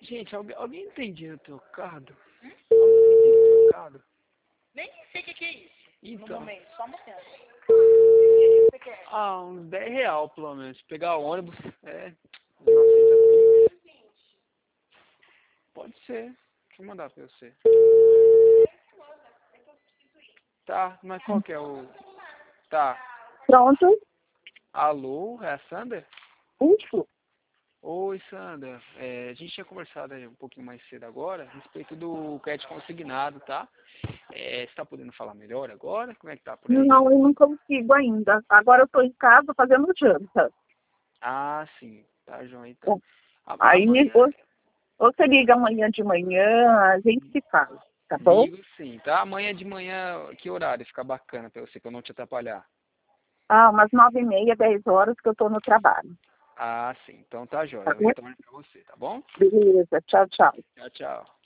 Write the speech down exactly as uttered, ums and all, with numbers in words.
Gente, alguém, alguém tem dinheiro trocado? Hum? Alguém tem dinheiro trocado? Nem sei o que, que é isso. Então. No momento, só um momento. O que você quer? Ah, uns dez real pelo menos. Pegar o ônibus, é. novecentos Pode ser. Deixa eu mandar pra você. Tá, mas qual que é o. Tá. Pronto. Alô, é a Sandra? Isso. Oi, Sandra. É, a gente tinha conversado aí um pouquinho mais cedo agora a respeito do crédito consignado, tá? É, você tá podendo falar melhor agora? Como é que tá por aí? Não, eu não consigo ainda. Agora eu estou em casa fazendo janta. Ah, sim. Tá, João, então. A- Aí me- Amanhã. ou, ou você liga amanhã de manhã, a gente se fala, tá bom? Ligo sim, tá? Amanhã de manhã, que horário fica bacana pra você, pra eu não te atrapalhar? Ah, umas nove e meia, dez horas que eu estou no trabalho. Ah, sim. Então tá, Tá jóia. Eu bom? retorno pra você, tá bom? Beleza, tchau, tchau. Tchau, tchau.